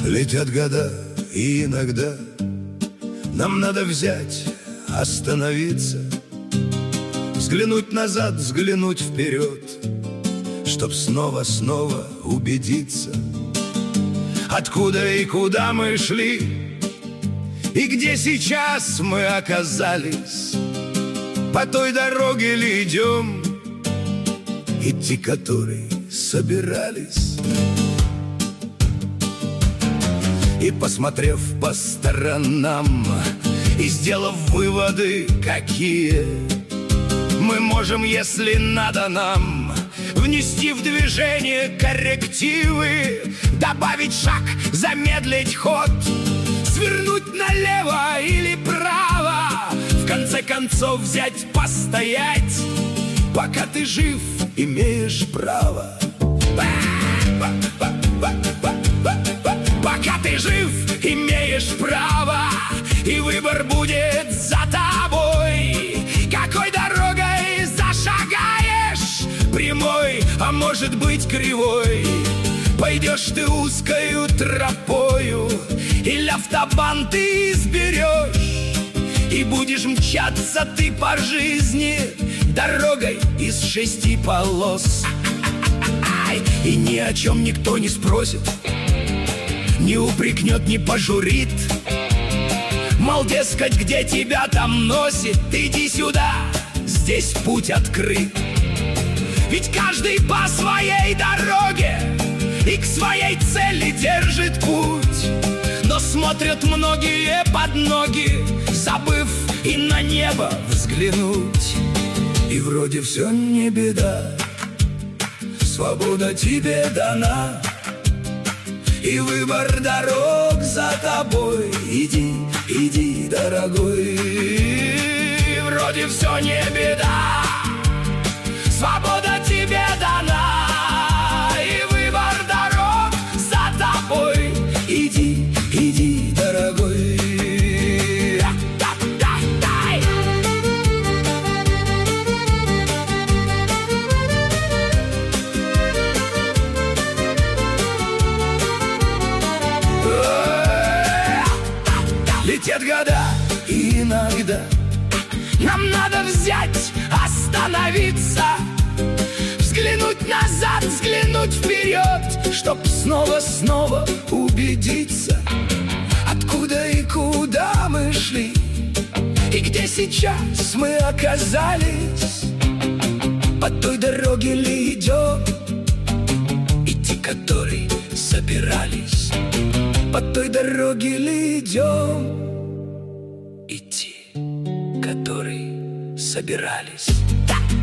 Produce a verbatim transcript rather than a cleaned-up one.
Летят года, и иногда нам надо взять, остановиться, взглянуть назад, взглянуть вперед, чтоб снова-снова убедиться, откуда и куда мы шли, и где сейчас мы оказались. По той дороге ли идем, идти которой собирались. И посмотрев по сторонам, и сделав выводы какие, мы можем, если надо нам, внести в движение коррективы, добавить шаг, замедлить ход, свернуть налево или право, в конце концов взять, постоять. Пока ты жив, имеешь право. Пока ты жив, имеешь право, и выбор будет за тобой. Какой дорогой зашагаешь, прямой, а может быть кривой. Пойдешь ты узкою тропою, или автобан ты изберешь, и будешь мчаться ты по жизни дорогой из шести полос. И ни о чем никто не спросит, не упрекнет, не пожурит. Мол, дескать, где тебя там носит, иди сюда, здесь путь открыт. Ведь каждый по своей дороге и к своей цели держит путь. Но смотрят многие под ноги, забыв и на небо взглянуть. И вроде все не беда, свобода тебе дана, и выбор дорог за тобой. Иди, иди, дорогой. И вроде все не беда, свобода тебе дана, и выбор дорог за тобой. Иди, иди, дорогой. Летят года, и иногда нам надо взять, остановиться, взглянуть назад, взглянуть вперед, чтоб снова-снова убедиться, откуда и куда мы шли, и где сейчас мы оказались. По той дороге ли идем, идти которой собирались. По той дороге ли идем, идти которой собирались.